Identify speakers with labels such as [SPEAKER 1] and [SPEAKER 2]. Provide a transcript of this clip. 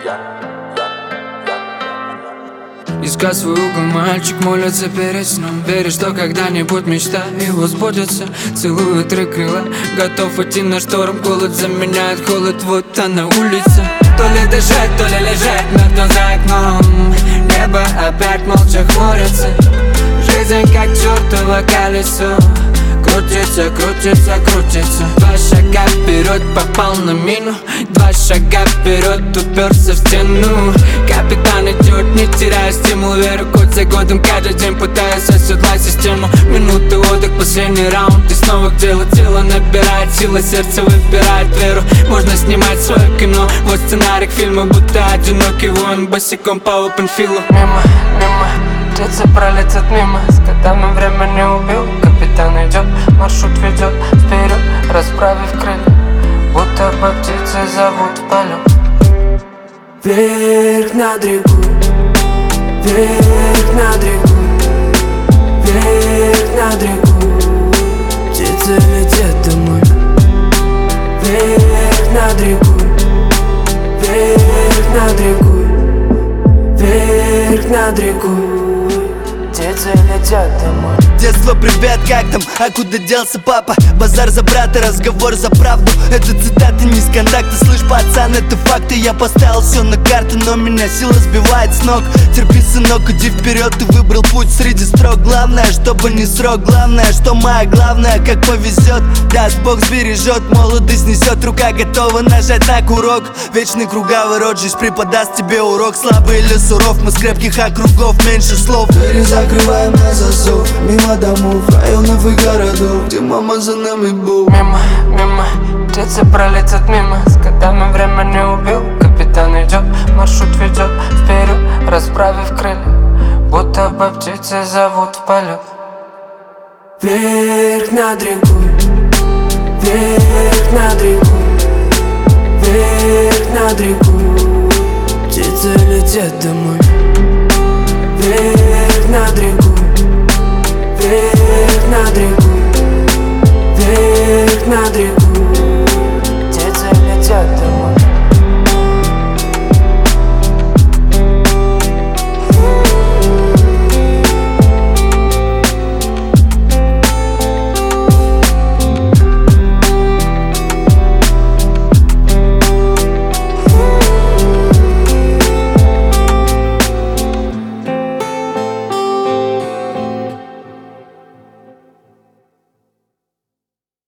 [SPEAKER 1] Искать свой угол, мальчик молится перед сном. Верит, что когда-нибудь мечта его сбудется. Целует три крыла, готов идти на шторм. Голод заменяет холод, вот она улица. То ли дышать, то ли лежать мертвым за окном. Небо опять молча хмурится. Жизнь как чертово колесо. Крутится, крутится, крутится. Два шага вперед, попал на мину. Два шага вперед, уперся в стену. Капитан идет, не теряя стимул. Веру год за годом, каждый день пытаясь оседлать систему. Минуты отдых, последний раунд. И снова к делу, тело набирает силы, сердце выбирает веру. Можно снимать свое кино. Вот сценарий к фильму, будто одинокий воин босиком по опенфилу. Мимо, мимо, птицы пролетят мимо. С годами время не убил. Капитан идет, маршрут ведет вперед, расправив крылья, будто бы птицы зовут в полет.
[SPEAKER 2] Вверх над рекой, вверх над рекой, вверх над рекой. Птицы летят домой. Вверх над рекой, вверх над рекой, вверх над рекой. Птицы летят домой.
[SPEAKER 3] Детство, привет, как там? А куда делся папа? Базар за брата, разговор за правду. Это цитаты не с контакта. Слышь, пацан, это факты. Я поставил все на карту, но меня сила сбивает с ног. Терпи, сынок, иди вперед. Ты выбрал путь среди строк. Главное, чтобы не срок. Главное, что моя главное, как повезет. Даст Бог сбережет, молодость несет. Рука готова нажать на курок. Вечный круговый рот, жизнь преподаст тебе урок. Слабый или суров, мы с крепких округов. Меньше слов.
[SPEAKER 2] Двери закрываем на засов. Мимо домов, районов и городов, где мама за нами был.
[SPEAKER 1] Мимо, мимо, птицы пролетят мимо. С годами время не убил. Капитан идет, маршрут ведет вперед, расправив крылья, будто бы птицы зовут в полет.
[SPEAKER 2] Вверх над рекой, вверх над рекой, вверх над рекой. Птицы летят домой. Вверх над рекой, вверх над рекой, вверх над рекой.